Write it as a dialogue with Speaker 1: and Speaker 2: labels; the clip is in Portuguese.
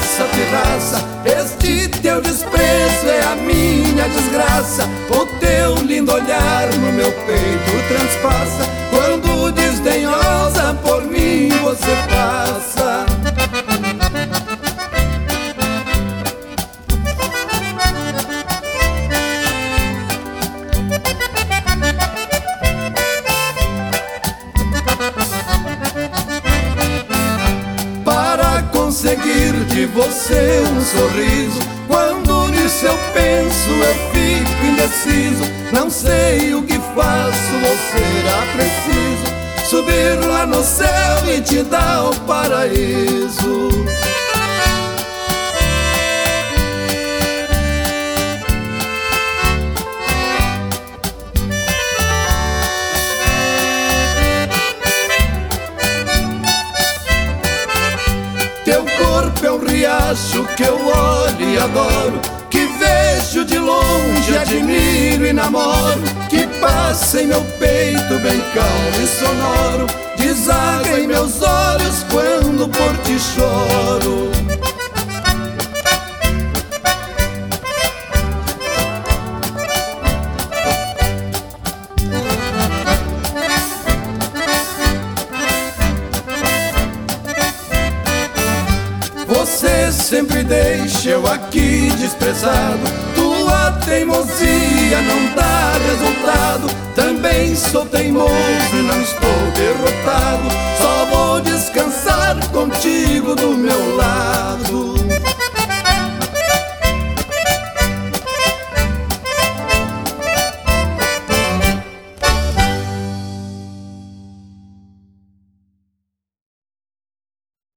Speaker 1: essa pirraça, este teu desprezo é a minha desgraça. O teu lindo olhar no meu peito transpassa, quando desdenhosa por mim você passa. Conseguir de você um sorriso, quando nisso eu penso eu fico indeciso. Não sei o que faço, ou será preciso subir lá no céu e te dar o paraíso. É um riacho que eu olho e adoro, que vejo de longe, admiro e namoro, que passa em meu peito bem calmo e sonoro, deságua em meus olhos quando por ti choro. Você sempre deixa eu aqui desprezado, tua teimosia não dá resultado. Também sou teimoso e não estou derrotado, só vou descansar contigo do meu lado.